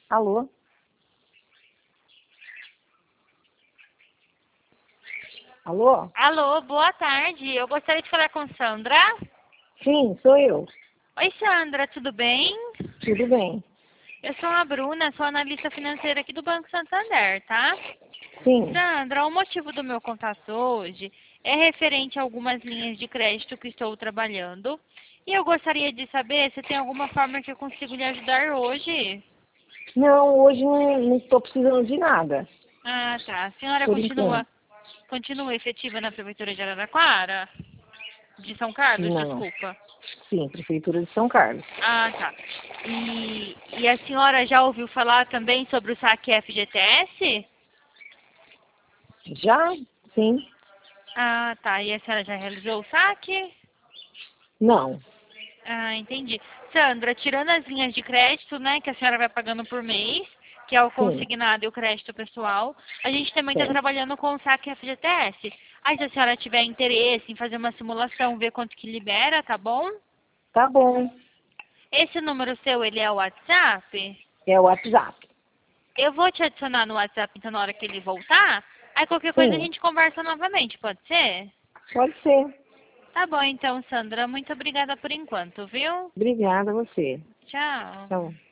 Alô? Alô? Alô, boa tarde. Eu gostaria de falar com Sandra. Sim, sou eu. Oi, Sandra, tudo bem? Tudo bem? Eu sou a Bruna, sou analista financeira aqui do Banco Santander, tá? Sim. Sandra, o motivo do meu contato hoje é referente a algumas linhas de crédito que estou trabalhando. E eu gostaria de saber se tem alguma forma que eu consigo lhe ajudar hoje. Não, hoje não estou precisando de nada, Ah, tá. A senhora por enquanto. continua efetiva na Prefeitura de Araraquara? De São Carlos, Não. desculpa. Sim, Prefeitura de São Carlos. Ah, tá. E a senhora já ouviu falar também sobre o saque FGTS? Já? Sim. Ah, tá. E a senhora já realizou o saque? Não. Ah, entendi. Sandra, tirando as linhas de crédito, né, que a senhora vai pagando por mês, que é o Sim. consignado e o crédito pessoal, a gente também está Certo. trabalhando com o saque FGTS. Aí, se a senhora tiver interesse em fazer uma simulação, ver quanto que libera, tá bom? Tá bom. Esse número seu, ele é o WhatsApp? É o WhatsApp. Eu vou te adicionar no WhatsApp, então, na hora que ele voltar. Aí, qualquer coisa, a Sim. gente conversa novamente, pode ser? Pode ser. Tá bom, então, Sandra. Muito obrigada por enquanto, viu? Obrigada a você. Tchau. Tchau.